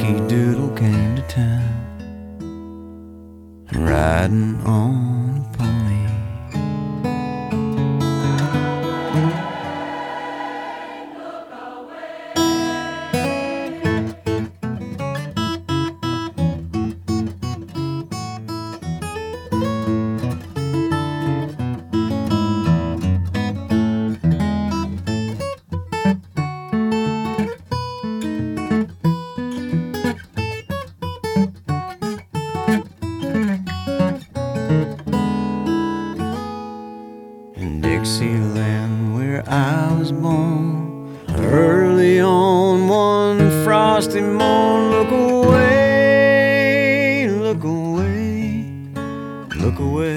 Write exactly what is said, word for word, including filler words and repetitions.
Yankee Doodle came to town, riding on a pony. In Dixieland, where I was born, early on one frosty morn, look away, look away, look away.